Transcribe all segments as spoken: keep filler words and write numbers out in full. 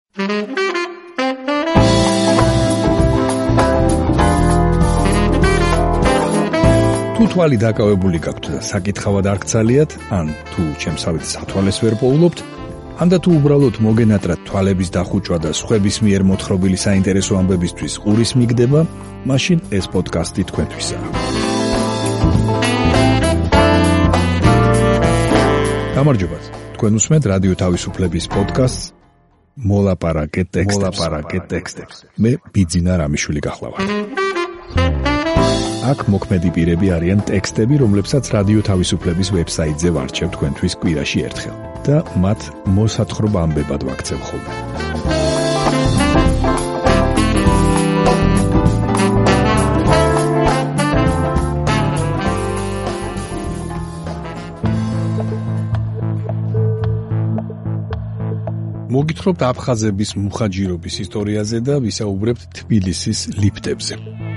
თუ თვალი დაკავებული გაქვთ და საკითხავად არ გცალიათ, ან თუ ჩემსავით სათვალეს ვერ პოულობთ, ან და თუ უბრალოდ მოგენატრათ თვალების დახუჭვა და სხვების მიერ მოთხრობილი საინტერესო ამბებისთვის ყურის მიგდება, მაშინ ეს პოდკასტი თქვენთვისაა. გამარჯობათ, თქვენ უსმენთ რადიო თავისუფლების პოდკასტს მოლაპარაკე ტექსტებს. მე ბიძინა რამიშვილი გახლავართ. აქ მოქმედი პირები არიან ტექსტები, რომლებსაც რადიო თავისუფლების ვებსაიტზე ვარჩევ თქვენთვის კვირაში ერთხელ და მათ მოსათხრობ ამბებად ვაქცევ ხოლმე. მოგითხრობთ აფხაზების მუხაჯირობის ისტორიაზე და ვისაუბრებთ თბილისის ლიფტებზე.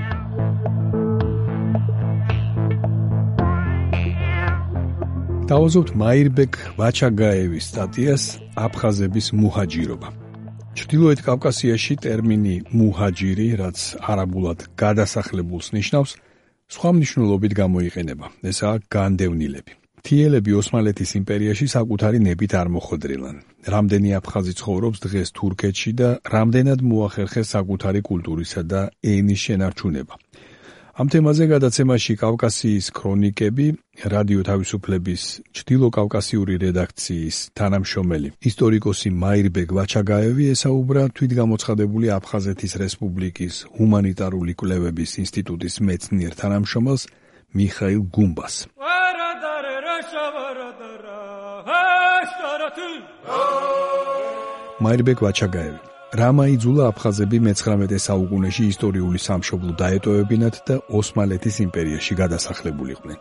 დავაზობთ მაირბეკ ვაჩაგაევის სტატიას აფხაზების მუჰაჯირობა. ჩრდილოეთ კავკასიაში ტერმინი მუჰაჯირი, რაც არაბულად გადასახლებულს ნიშნავს, სხვა მნიშვნელობით გამოიყენება. ესაა განდევნილები. მთიელები ოსმალეთის იმპერიაში საკუთარი ნებით არ მოხვედრილან. რამდენი აფხაზი ცხოვრობს დღეს თურქეთში და რამდენად მოახერხეს საკუთარი კულტურისა და ენის შენარჩუნება. ამ თემაზე გადაცემაში კავკასიის ქრონიკები, რადიო თავისუფლების ჩრდილოკავკასიური რედაქციის თანამშრომელი ისტორიკოსი მაირბეკ ვაჩაგაევი ესაუბრა თვითგამოცხადებული აფხაზეთის რესპუბლიკის ჰუმანიტარული კვლევების ინსტიტუტის მეცნიერ თანამშრომელს მიხაილ გუმბას. მაირბეკ ვაჩაგაევი: რამ აიძულა აფხაზები მეცხრამეტე საუკუნეში ისტორიული სამშობლო დაეტოვებინათ და ოსმალეთის იმპერიაში გადასახლებულიყვნენ?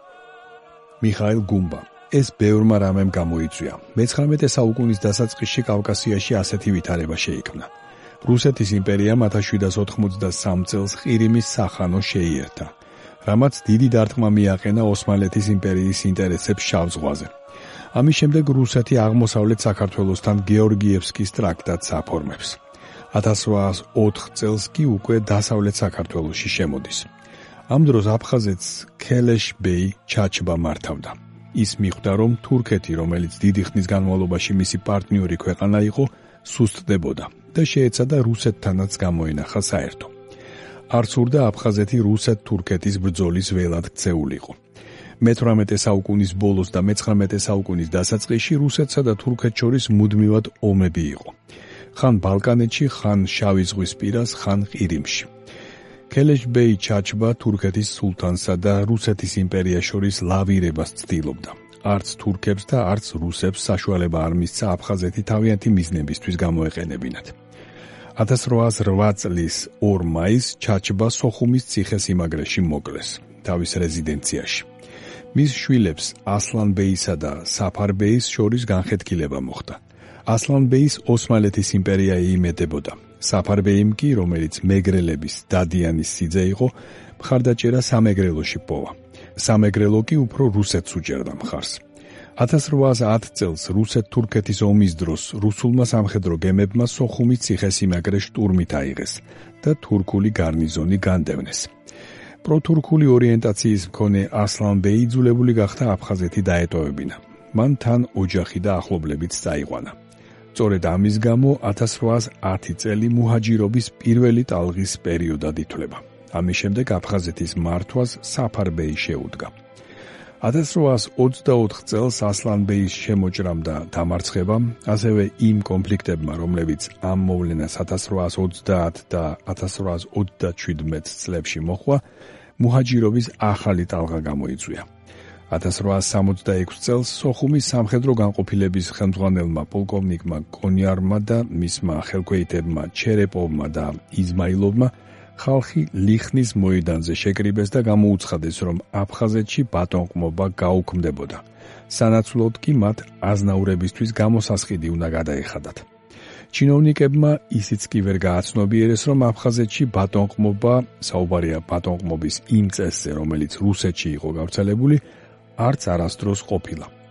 მიხაილ გუმბა: ეს ბევრმა რამემ გამოიწვია. მეცხრამეტე საუკუნის დასაწყისში კავკასიაში ასეთი ვითარება შეიქმნა. რუსეთის იმპერიამ ათას შვიდას ოთხმოცდასამ წელს ყირიმის სახანო შეიერთა, რამაც დიდი დარტყმა მიაყენა ოსმალეთის იმპერიის ინტერესებს შავ ზღვაზე. ამის შემდეგ რუსეთი აღმოსავლეთ საქართველოსთან გეორგიევსკის ტრაქტატს აფორმებს. ათას რვაას ოთხ წელს კი უკვე დასავლეთ საქართველოში შემოდის. ამ დროს აფხაზეთს ქელეშ ბეი ჩაჩბა მართავდა. ის მიხვდა, რომ თურქეთი, რომელიც დიდი ხნის განმავლობაში მისი პარტნიორი ქვეყანა იყო, სუსტდებოდა და შეეცადა რუსეთთანაც გამოენახა საერთო. არ სურდა აფხაზეთი რუსეთ-თურქეთის ბრძოლის ველად ქცეულიყო. მეთვრამეტე საუკუნის ბოლოს და მეცხრამეტე საუკუნის დასაწყისში რუსეთსა და თურქეთს შორის მუდმივად ომები იყო. ხან ბალკანეთში, ხან შავი ზღვის პირას, ხან ყირიმში. ქელეშ ბეი ჩაჩბა თურქეთის სულთანსა და რუსეთის იმპერიას შორის ლავირებას ცდილობდა. არც თურქებს და არც რუსებს საშუალება არ მისცა აფხაზეთი თავიანთი მიზნებისთვის გამოეყენებინათ. ათას რვაას რვა წლის ორ მაისს ჩაჩბა სოხუმის ციხესიმაგრეში მოკლეს, თავის რეზიდენციაში. მის შვილებს ასლან ბეისა და საფარ ბეის შორის განხეთქილება მოხდა. ასლან ბეის ოსმალეთის იმპერია იიმედებოდა. საფარ ბეიმ კი, რომელიც მეგრელების დადიანის სიძე იყო, მხარდაჭერა სამეგრელოში პოვა. სამეგრელო კი უფრო რუსეთს უჭერდა მხარს. ათას რვაას ათ წელს რუსეთ-თურქეთის ომის დროს რუსულმა სამხედრო გემებმა სოხუმის ციხესიმაგრე შტურმით აიღეს და თურქული გარნიზონი განდევნეს. პროთურქული ორიენტაციის მქონე ასლან ბეი იძულებული გახდა აფხაზეთი დაეტოვებინა. მან თან ოჯახი და ახლობლებიც წაიყვანა. სწორედ ამის გამო ათას რვაას ათი წელი მუჰაჯირობის პირველი ტალღის პერიოდად ითვლება. ამის შემდეგ აფხაზეთის მართვას საფარ ბეი შეუდგა. ათას რვაას ოცდაოთხ წელს ასლან ბეის შემოჭრამ და დამარცხებამ, ასევე იმ კონფლიქტებმა, რომლებიც ამ მოვლენას ათას რვაას ოცდაათ და ათას რვაას ოცდაშვიდმეტ წლებში მოჰყვა, მუჰაჯირობის ახალი ტალღა გამოიწვია. ათას რვაას სამოცდაექვსი წელს სოხუმის სამხედრო განყოფილების ხელმძღვანელმა პოლკოვნიკმა კონიარმა და მისმა ხელქვეითებმა ჩერეპოვმა და იზმაილოვმა ხალხი ლიხნის მოედანზე შეკრიბეს და გამოუცხადეს, რომ აფხაზეთში ბატონყმობა გაუქმდებოდა. სანაცვლოდ კი მათ აზნაურებისთვის გამოსასყიდი უნდა გადაეხადათ. ჩინოვნიკებმა ისიც კი ვერ გააცნობიერეს, რომ აფხაზეთში ბატონყმობა, საუბარია ბატონყმობის იმ წესზე, რომელიც რუსეთში იყო გავრცელებული, არც არასდროს ყოფილა.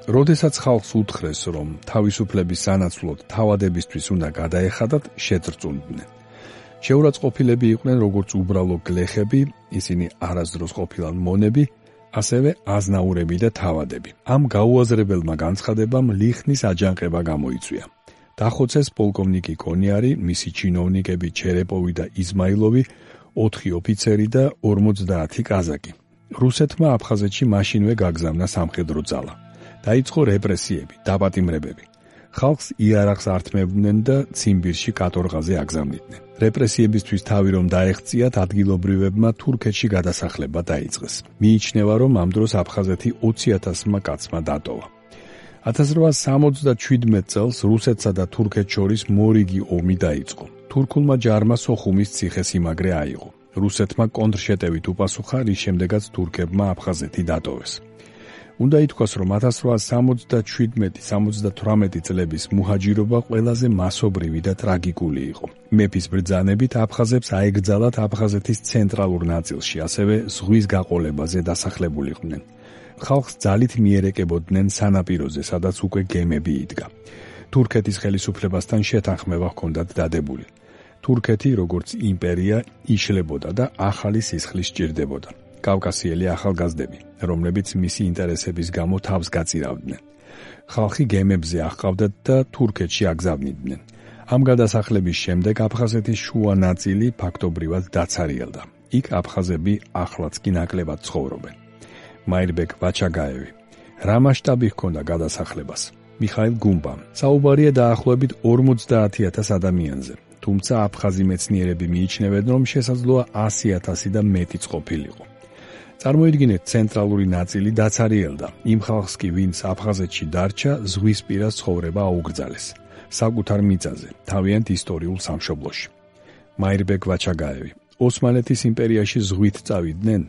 როდესაც ხალხს უთხრეს, რომ თავისუფლების სანაცვლოდ თავადებისთვის უნდა გადაეხადათ, შეწრწუნდნენ. შეურაცხყოფილები იყვნენ როგორც უბრალო გლეხები, ისინი არასდროს ყოფილან მონები, ასევე აზნაურები და თავადები. ამ გაუაზრებელმა განცხადებამ ლიხნის აჯანყება გამოიწვია. დახოცეს პოლკოვნიკი კონიარი, მისი ჩინოვნიკები ჩერეპოვი და იზმაილოვი, ოთხი ოფიცერი და ორმოცდაათი კაზაკი. რუსეთმა აფხაზეთში მაშინვე გაგზავნა სამხედრო ძალა. დაიწყო რეპრესიები, დაპატიმრებები. ხალხს იარაღს ართმევდნენ და ციმბირში კატორღაზე აგზავნიდნენ. რეპრესიებისთვის თავი რომ დაეღწიათ, ადგილობრივებმა თურქეთში გადასახლება დაიწყეს. მიიჩნევა, რომ ამ დროს აფხაზეთი ოცი ათასმა კაცმა დატოვა. ათას რვაასი სამოცდაჩვიდმეტ წელს რუსეთსა და თურქეთს შორის მორიგი ომი დაიწყო. თურქულმა ჯარმა სოხუმის ციხე-სიმაგრე აიღო. რუსეთმა კონტრშეტევით უპასუხა, რის შემდეგაც თურქებმა აფხაზეთი დატოვეს. უნდა ითქვას, რომ ათას რვაასი სამოცდაჩვიდმეტი სამოცდათვრამეტი წლების მუჰაჯირობა ყველაზე მასობრივი და ტრაგიკული იყო. მეფის ბრძანებით აფხაზებს აეგრძალათ აფხაზეთის ცენტრალურ ნაწილში, ასევე ზღვის გაყოლებაზე დასახლებულიყვნენ. ხალხს ძალით მიერეკებოდნენ სანაპიროზე, სადაც უკვე გემები იდგა. თურქეთის ხელისუფლებასთან შეთანხმება ჰქონდათ დადებული. თურქეთი, როგორც იმპერია, იშლებოდა და ახალი სისხლი სჭირდებოდა. კავკასიელი ახალგაზრდები, რომლებიც მისი ინტერესების გამო თავს გაწირავდნენ. ხალხი გემებზე აჰყავდათ და თურქეთში აგზავნიდნენ. ამ გადასახლების შემდეგ აფხაზეთის შუა ნაწილი ფაქტობრივად დაცარიელდა. იქ აფხაზები ახლაც კი ნაკლებად ცხოვრობენ. მაირბეკ ვაჩაგაევი. რა მასშტაბი ჰქონდა გადასახლებას? მიხაილ გუმბამ. საუბარია დაახლოებით ორმოცდაათი ათას ადამიანზე. თუმცა აფხაზი მეცნიერები მიიჩნევენ, რომ შესაძლოა ასი ათასი და მეტიც ყოფილიყო. წარმოიდგინეთ, ცენტრალური ნაწილი დაცარიელდა. იმ ხალხს კი, ვინც აფხაზეთში დარჩა, ზღვისპირას ცხოვრება აუგრძალეს. საკუთარ მიწაზე, თავიანთ ისტორიულ სამშობლოში. მაირბეკ ვაჩაგაევი. ოსმალეთის იმპერიაში ზღვით წავიდნენ?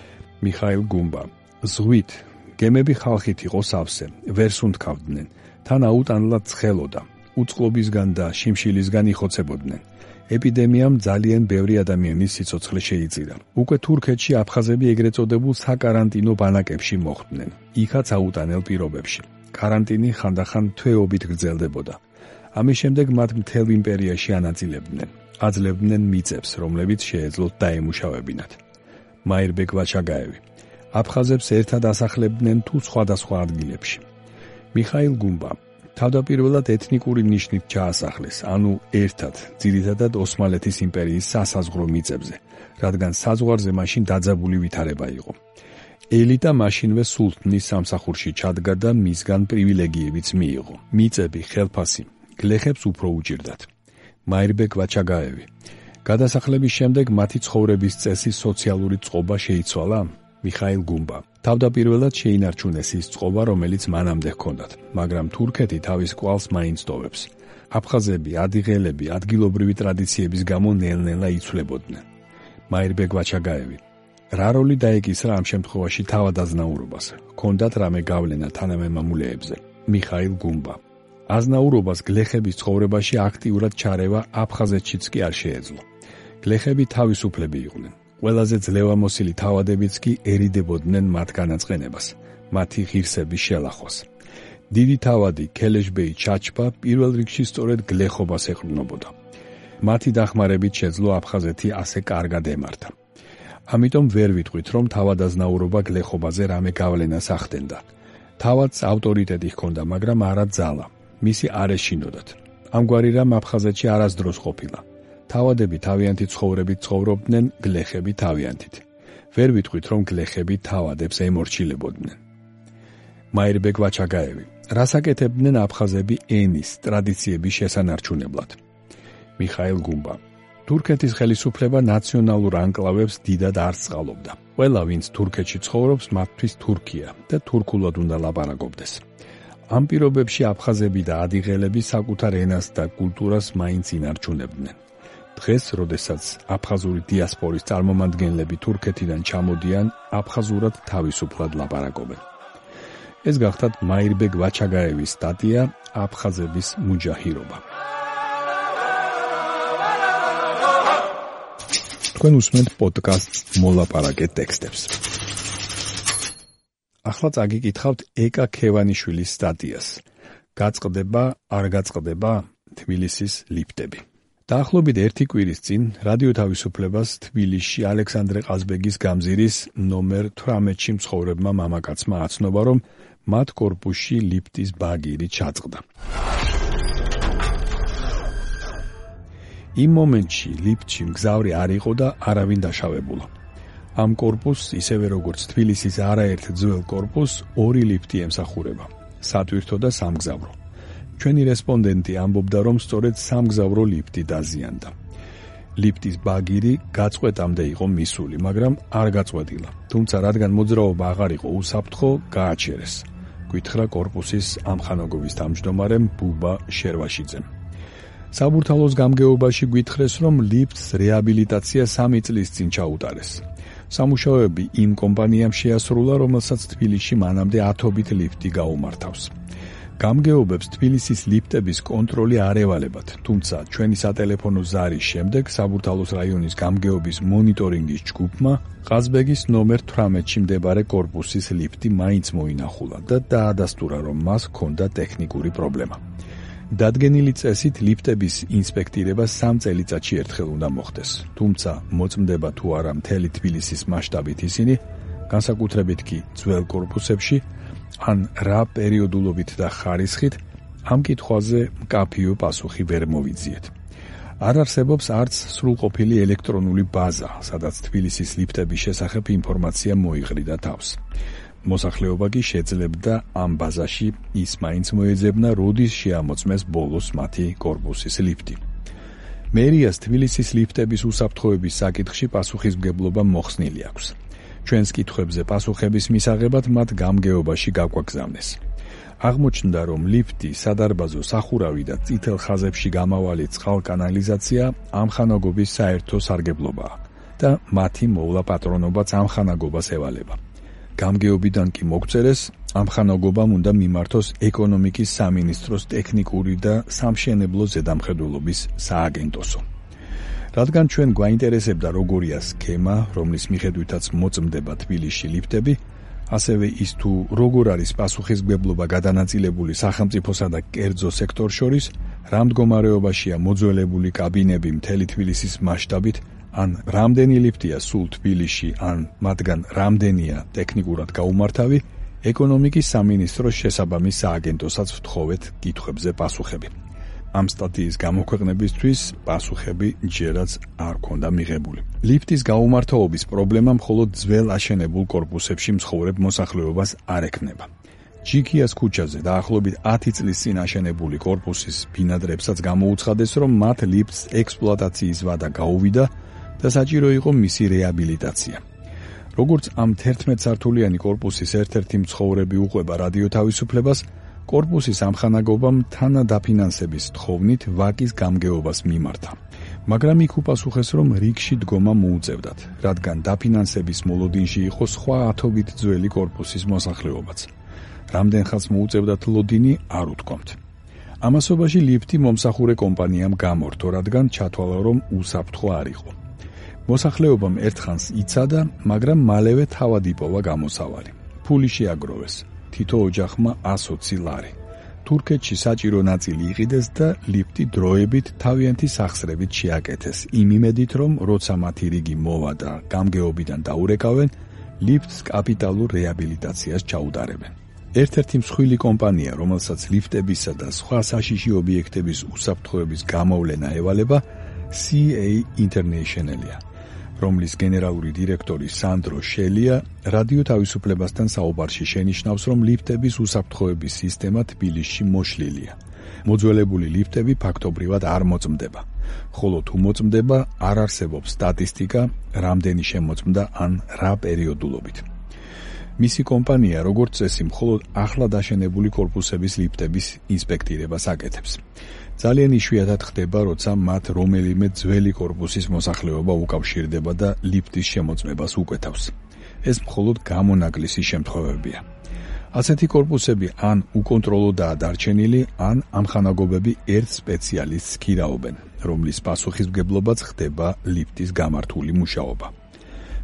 მიხაილ გუმბა. ზღვით. გემები ხალხით იყო სავსე, ვერ სუნთქავდნენ. თან აუტანლად ცხელოდა. უწყლობისგან და შიმშილისგან იხოცებოდნენ. ეპიდემიამ ძალიან ბევრი ადამიანის სიცოცხლე შეიწირა. უკვე თურქეთში აფხაზები ეგრეთ წოდებულ საკარანტინო ბანაკებში მოხვდნენ. იქაც აუტანელ პირობებში. კარანტინი ხანდახან თვეობით გრძელდებოდა. ამის შემდეგ მათ მთელ იმპერიაში ანაწილებდნენ. აძლევდნენ მიწებს, რომლებიც შეეძლოთ დაემუშავებინათ. მაირბეკ ვაჩაგაევი. აფხაზებს ერთად ასახლებდნენ თუ სხვადასხვა ადგილებში. მიხაილ გუმბა. თავდაპირველად ეთნიკური ნიშნით ჩაასახლეს, ანუ ერთად, ძირითადად ოსმალეთის იმპერიის სასაზღვრო მიწებზე, რადგან საზღვარზე მაშინ დაძაბული ვითარება იყო. ელიტა მაშინვე სულთნის სამსახურში ჩადგა და მისგან პრივილეგიებიც მიიღო. მიწები, ხელფასი, გლეხებს უფრო უჭირდათ. მაირბეკ ვაჩაგაევი. გადასახლების შემდეგ მათი ცხოვრების წესი სოციალური წყობა შეიცვალა? მიხაილ გუმბა. თავდაპირველად შეინარჩუნეს ის წყობა, რომელიც მანამდე ჰქონდათ, მაგრამ თურქეთი თავის კვალს მაინც ტოვებს. აფხაზები, ადიღელები, ადგილობრივი ტრადიციების გამო ნელ-ნელა იცვლებოდნენ. მაირბეკ ვაჩაგაევი. რა როლი დაეკისრა ამ შემთხვევაში თავადაზნაურობას? ჰქონდათ რამე გავლენა თანამემამულეებზე? მიხაილ გუმბა. აზნაურობას გლეხების ცხოვრებაში აქტიურად ჩარევა აფხაზეთშიც კი არ შეეძლო. გლეხები თავისუფლები იყვნენ. ყველაზე ძლევამოსილი თავადებიც კი ერიდებოდნენ მათ განაწყენებას, მათი ღირსების შელახვას. დიდი თავადი ქელეშბეი ჩაჩპა პირველ რიგში სწორედ გლეხობას ეყრდნობოდა. მათი დახმარებით შეძლო აფხაზეთი ასე კარგად ემართა. ამიტომ ვერ ვიტყვით, რომ თავადაზნაურობა გლეხობაზე რამე გავლენას ახდენდა. თავადს ავტორიტეტი ჰქონდა, მაგრამ არა ძალა. მისი არ ეშინოდათ. ამგვარი რამ აფხაზეთში არასდროს ყოფილა. თავადები თავიანთი ცხოვრებით ცხოვრობდნენ, გლეხები თავიანთით. ვერ ვიტყვით, რომ გლეხები თავადებს ემორჩილებოდნენ. მაირბეკ ვაჩაგაევი. რას აკეთებდნენ აფხაზები ენის, ტრადიციების შესანარჩუნებლად? მიხაილ გუმბა. თურქეთის ხელისუფლება ნაციონალურ ანკლავებს დიდად არ სწყალობდა. ყველა, ვინც თურქეთში ცხოვრობს, მათთვის თურქია და თურქულად უნდა ლაპარაკობდეს. ამ პირობებში აფხაზები და ადიღელები საკუთარ ენას და კულტურას მაინც ინარჩუნებდნენ. დღეს, როდესაც აფხაზური დიასპორის წარმომადგენლები თურქეთიდან ჩამოდიან, აფხაზურად თავისუფლად ლაპარაკობენ. ეს გახდათ მაირბეკ ვაჩაგაევის სტატია აფხაზების მუჯაჰირობა. თქვენ უსმენთ პოდკასტს მოლაპარაკე ტექსტებს. ახლა წაგიკითხავთ ეკა ქევანიშვილის სტატიას. გაწყდება, არ გაწყდება თბილისის ლიფტები. დაახლოებით ერთი კვირის წინ რადიო თავისუფლებას თბილისში ალექსანდრე ყაზბეგის გამზირის ნომერ თვრამეტში მცხოვრებმა მამაკაცმა აცნობა, რომ მათ კორპუსში ლიფტის ბაგირი ჩაწყდა. იმ მომენტში ლიფტში მგზავრი არ იყო და არავინ დაშავებულა. ამ კორპუსს, ისევე როგორც თბილისის არაერთ ძველ კორპუსს, ორი ლიფტი ემსახურება, სატვირთო და სამგზავრო. ჩვენი რესპონდენტი ამბობდა, რომ სწორედ სამგზავრო ლიფტი დაზიანდა. ლიფტის ბაგირი გაწყვეტამდე იყო მისული, მაგრამ არ გაწყვეტილა. თუმცა რადგან მოძრაობა აღარ იყო უსაფრთხო, გააჩერეს. გვითხრა კორპუსის ამხანაგობის თავმჯდომარემ ბუბა შერვაშიძემ. საბურთალოს გამგეობაში გვითხრეს, რომ ლიფტს რეაბილიტაცია სამი წლის წინ ჩაუტარეს. სამუშაოები იმ კომპანიამ შეასრულა, რომელსაც თბილისში მანამდე ათობით ლიფტი გაუმართავს. გამგეობებს თბილისის ლიფტების კონტროლი არ ევალებათ, თუმცა ჩვენი სატელეფონო ზარის შემდეგ საბურთალოს რაიონის გამგეობის მონიტორინგის ჯგუფმა ყაზბეგის ნომერ თვრამეტში მდებარე კორპუსის ლიფტი მაინც მოინახულა და დაადასტურა, რომ მას ჰქონდა ტექნიკური პრობლემა. დადგენილი წესით ლიფტების ინსპექტირება სამ წელიწადში ერთხელ უნდა მოხდეს, თუმცა მოწმდება თუ არა მთელი თბილისის მასშტაბით ისინი, განსაკუთრებით კი ძველ კორპუსებში, ან რა პერიოდულობით და ხარისხით, ამ კითხვაზე მკაფიო პასუხი ვერ მოვიძიეთ. არ არსებობს არც სრულყოფილი ელექტრონული ბაზა, სადაც თბილისის ლიფტების შესახებ ინფორმაცია მოიყრიდა თავს. მოსახლეობა კი შეძლებდა ამ ბაზაში ის მაინც მოეძებნა, როდის შეამოწმეს ბოლოს მათი კორპუსის ლიფტი. მერიას თბილისის ლიფტების უსაფრთხოების საკითხში პასუხისმგებლობა მოხსნილი აქვს. ჩვენს კითხვებზე პასუხების მისაღებად მათ გამგეობაში გაგვაგზავნეს. აღმოჩნდა, რომ ლიფტი, სადარბაზო სახურავი და წითელ ხაზებში გამავალი წყალკანალიზაცია ამხანაგობის საერთო სარგებლობაა და მათი მოვლა პატრონობაც ამხანაგობას ევალება. გამგეობიდან კი მოგწერეს, ამხანაგობამ უნდა მიმართოს ეკონომიკის სამინისტროს ტექნიკური და სამშენებლო ზედამხედველობის სააგენტოსო. რადგან ჩვენ გვაინტერესებდა როგორია სქემა, რომლის მიხედვითაც მოწმდება თბილისში ლიფტები, ასევე ის თუ როგორ არის პასუხისმგებლობა გადანაწილებული სახელმწიფოსა და კერძო სექტორს შორის, რა მდგომარეობაშია მოძველებული კაბინები მთელი თბილისის მასშტაბით, ან რამდენი ლიფტია სულ თბილისში, ან მათგან რამდენია ტექნიკურად გაუმართავი, ეკონომიკის სამინისტროს შესაბამის სააგენტოსაც ვთხოვეთ კითხვებზე პასუხები. ამ სტატიის გამოქვეყნებისთვის პასუხები ჯერაც არ ქონდა მიღებული. ლიფტის გაუმართავობის პრობლემა მხოლოდ ძველ აშენებულ კორპუსებში მცხოვრებ მოსახლეობას არ ექნება. ჯიქიას ქუჩაზე დაახლოებით ათი წლის წინ აშენებული კორპუსის ბინადრებსაც გამოუცხადეს, რომ მათ ლიფტს ექსპლუატაციის ვადა გაუვიდა და საჭირო იყო მისი რეაბილიტაცია. როგორც ამ თერთმეტსართულიანი კორპუსის ერთ-ერთი მცხოვრები უყვება რადიო თავისუფლებას, კორპუსის ამხანაგობამ თანადაფინანსების თხოვნით ვაკის გამგეობას მიმართა. მაგრამ იქ უპასუხეს, რომ რიგში დგომა მოუწევდათ, რადგან დაფინანსების მოლოდინში იყო სხვა ათობით ძველი კორპუსის მოსახლეობაც. რამდენ ხანს მოუწევდათ ლოდინი, არ უთქვამთ. ამასობაში ლიფტი მომსახურე კომპანიამ გამორთო, რადგან ჩათვალა, რომ უსაფრთხო არ იყო. მოსახლეობამ ერთხანს იცადა, მაგრამ მალევე თავად იპოვა გამოსავალი. ფული შეაგროვეს. თითო ოჯახმა ოცი ლარი. თურქეთში საჭირო ნაწილი იყიდეს და ლიფტი დროებით თავიანთი სახსრებით შეაკეთეს, იმ იმედით, რომ როცა მათი რიგი მოვა და გამგეობიდან დაურეკავენ, ლიფტს კაპიტალურ რეაბილიტაციას ჩაუტარებენ. ერთ-ერთი მსხვილი კომპანია, რომელსაც ლიფტებისა და სხვა საშიში ობიექტების უსაფრთხოების გამოვლენა ევალება, სი ეი International-ია, რომლის გენერალური დირექტორი სანდრო შელია რადიო თავისუფლებასთან საუბარში შენიშნავს, რომ ლიფტების უსაფრთხოების სისტემა თბილისში მოშლილია. მოძველებული ლიფტები ფაქტობრივად არ მოწმდება. ხოლო თუ მოწმდება, არ არსებობს სტატისტიკა, რამდენი შემოწმდა ან რა პერიოდულობით. მისი კომპანია, როგორც წესი, მხოლოდ ახლად აშენებული კორპუსების ლიფტების ინსპექტირებას აკეთებს. ძალიან იშვიათად ხდება, როცა მათ რომელიმე ძველი კორპუსის მოსახლეობა უკავშირდება და ლიფტის შემოწმებას უკვეთავს. ეს მხოლოდ გამონაკლისი შემთხვევებია. ასეთი კორპუსები ან უკონტროლოდაა დარჩენილი, ან ამხანაგობები ერთ სპეციალისტს ქირაობენ, რომლის პასუხისმგებლობაც ხდება ლიფტის გამართული მუშაობა.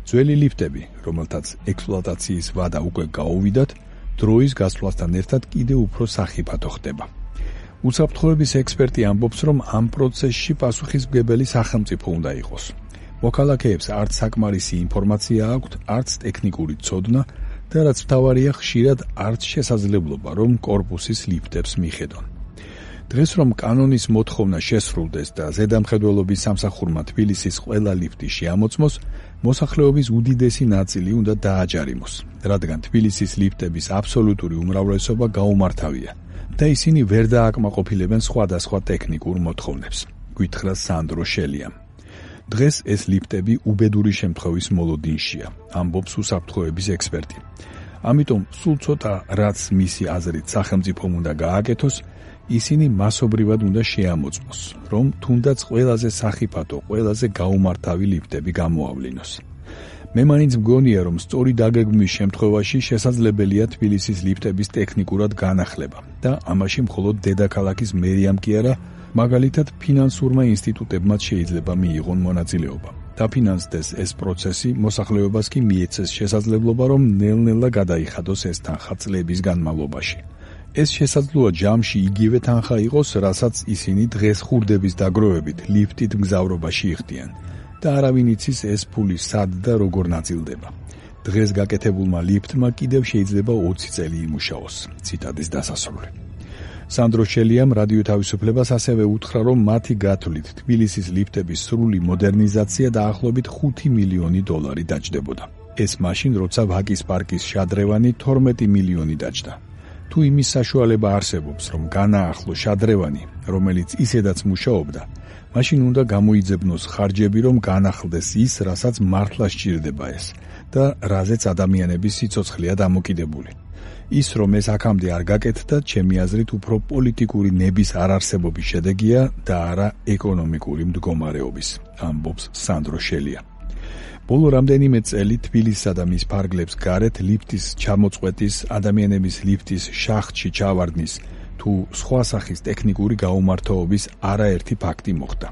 ძველი ლიფტები, რომელთაც ექსპლუატაციის ვადა უკვე გაუვიდათ, დროის გასვლასთან ერთად კიდევ უფრო სახიფათო ხდება. უსაფრთხოების ექსპერტი ამბობს, რომ ამ პროცესში პასუხისმგებელი სახელმწიფო უნდა იყოს. მოქალაქეებს არც საკმარისი ინფორმაცია აქვთ, არც ტექნიკური ცოდნა და რაც მთავარია, ხშირად არც შესაძლებლობა, რომ კორპუსის ლიფტებს მიხედონ. დღეს რომ კანონის მოთხოვნა შესრულდეს და ზედამხედველობის სამსახურმა თბილისის ყველა ლიფტი შეამოწმოს, მოსახლეობის უდიდესი ნაწილი უნდა დააჯარიმოს, რადგან თბილისის ლიფტების აბსოლუტური უმრავლესობა გაუმართავია და ისინი ვერ დააკმაყოფილებენ სხვადასხვა ტექნიკურ მოთხოვნებს, გითხრა სანდრო შელიამ. დღეს ეს ლიფტები უბედური შემთხვევის მოლოდინშია, ამბობს უსაფრთხოების ექსპერტი. ამიტომ სულ ცოტა რაც მისი აზრით სახელმწიფომ უნდა გააკეთოს, ისინი მასობრივად უნდა შეამოწმოს, რომ თუნდაც ყველაზე სახიფათო, ყველაზე გაუმართავი ლიფტები გამოავლინოს. მე მაინც მგონია, რომ სწორი დაგეგმვის შემთხვევაში შესაძლებელია თბილისის ლიფტების ტექნიკურად განახლება და ამაში მხოლოდ დედაქალაქის მერიამ კი არა, მაგალითად ფინანსურმა ინსტიტუტებმაც შეიძლება მიიღონ მონაწილეობა. დაფინანსდეს ეს პროცესი, მოსახლეობას კი მიეცეს შესაძლებლობა, რომ ნელ-ნელა გადაიხადოს ეს თანხა წლების განმავლობაში. ეს შესაძლოა ჯამში იგივე თანხა იყოს, რასაც ისინი დღეს ხურდების დაგროვებით ლიფტით მგზავრობაში იხდიან და არავინ იცის ეს ფული სად და როგორ ნაწილდება. დღეს გაკეთებულმა ლიფტმა კიდევ შეიძლება ოცი წელი იმუშაოს. ციტადის დასასრული. სანდრო შელიამ რადიო თავისუფლებას ასევე უთხრა, რომ მათი გათვლით თბილისის ლიფტების სრული მოდერნიზაცია დაახლოებით ხუთი მილიონი დოლარი დაჯდებოდა. ეს მაშინ, როცა ვაკის პარკის შადრევანი თორმეტი მილიონი დაჯდა. თუ იმის საშუალება არსებობს, რომ განაახლო შადრევანი, რომელიც ისედაც მუშაობდა, მაშინ უნდა გამოიძებნოს ხარჯები, რომ განახლდეს ის, რასაც მართლა სჭირდება ეს და რაზეც ადამიანების სიცოცხლეა დამოკიდებული. ის, რომ ეს აქამდე არ გაკეთდა, ჩემი აზრით უფრო პოლიტიკური ნების არარსებობის შედეგია და არა ეკონომიკური მდგომარეობის, ამბობს სანდრო შელია. ბოლო რამდენიმე წელი თბილისსა და მის ფარგლებს გარეთ ლიფტის ჩამოწყვეტის, ადამიანების ლიფტის შახტში ჩავარდნის თუ სხვა სახის ტექნიკური გაუმართოობის არაერთი ფაქტი მოხდა.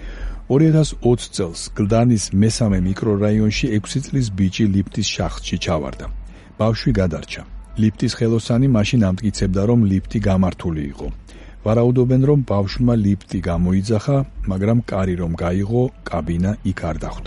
ორი ათას ოცი წელს გლდანის მესამე მიკრორაიონში ექვსი წლის ბიჭი ლიფტის შახტში ჩავარდა. ბავშვი გადარჩა. ლიფტის ხელოსანი მაშინ ამტკიცებდა, რომ ლიფტი გამართული იყო. ვარაუდობენ, რომ ბავშვმა ლიფტი გამოიძახა, მაგრამ კარი რომ გაიღო, კაბინა იქ არ დახვდა.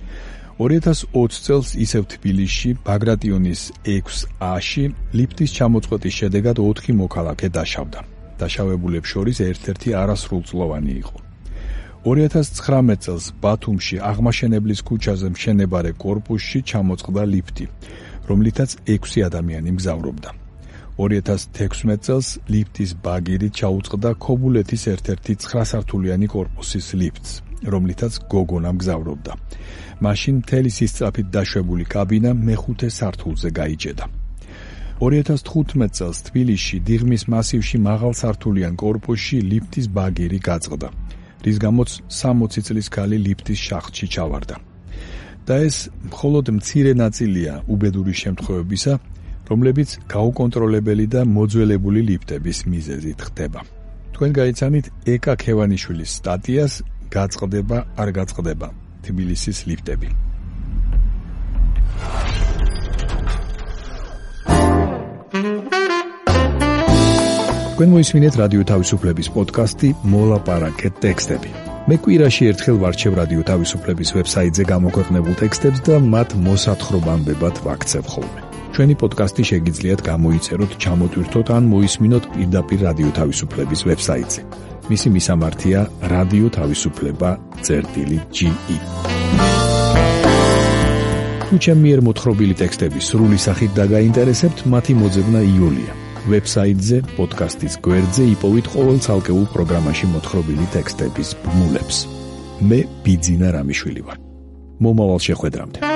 ორი ათას ოცი წელს ისევ თბილისში, ბაგრატიონის ექვსი A-ში ლიფტის ჩამოწყვეტის შედეგად ოთხი მოქალაქე დაშავდა. დაშავებულებს შორის ერთ-ერთი არასრულწლოვანი იყო. ორი ათას ცხრამეტ წელს ბათუმში აღმაშენებლის ქუჩაზე მშენებარე კორპუსში ჩამოწყდა ლიფტი, რომლითაც ექვსი ადამიანი მგზავრობდა. ორი ათას თექვსმეტ წელს ლიფტის ბაგირით ჩაუწყდა ქობულეთის ერთ-ერთი ცხრასართულიანი კორპუსის ლიფტს, რომლითაც გოგონა მგზავრობდა. მაშინ მთელი სისწრაფით დაშვებული კაბინა მეხუთე სართულზე გაიჭედა. ორი ათას თხუთმეტ წელს თბილისში დიღმის მასივში მაღალსართულიან კორპუსში ლიფტის ბაგირი გაწყდა, რის გამოც სამოცი წლის ქალი ლიფტის შახტში ჩავარდა. და ეს მხოლოდ მცირე ნაწილია უბედური შემთხვევებისა, რომლებიც გაუკონტროლებელი და მოძველებული ლიფტების მიზეზით ხდება. თქვენ გაიცანით ეკა ქევანიშვილის სტატიას გაწყდება არ გაწყდება თბილისის ლიფტები. თქვენ მოისმინეთ რადიო თავისუფლების პოდკასტი მოლაპარაკეთ ტექსტები. მე კვირაში ერთხელ ვარჩევ რადიო თავისუფლების ვებსაიტზე გამოქვეყნებულ ტექსტებს და მათ მოსათხრობამდებად ვაქცევ ხოლმე. ჩვენი პოდკასტი შეგიძლიათ გამოიწეროთ, ჩამოტვირთოთ ან მოისმინოთ პირდაპირ რადიო თავისუფლების ვებსაიტზე. მისი მისამართია რადიო თავისუფლება წერტილი ჯი ი. თუ ჩემი მიერ მოთხრობილი ტექსტები სრული სახით დაგაინტერესებთ, მათი მოძებნა იოლია. ვებსაიტზე, პოდკასტის გვერდზე იპოვით ყოველ ცალკეულ პროგრამაში მოთხრობილი ტექსტების ბმულებს. მე ბიძინა რამიშვილი ვარ. მომავალ შეხვედრამდე.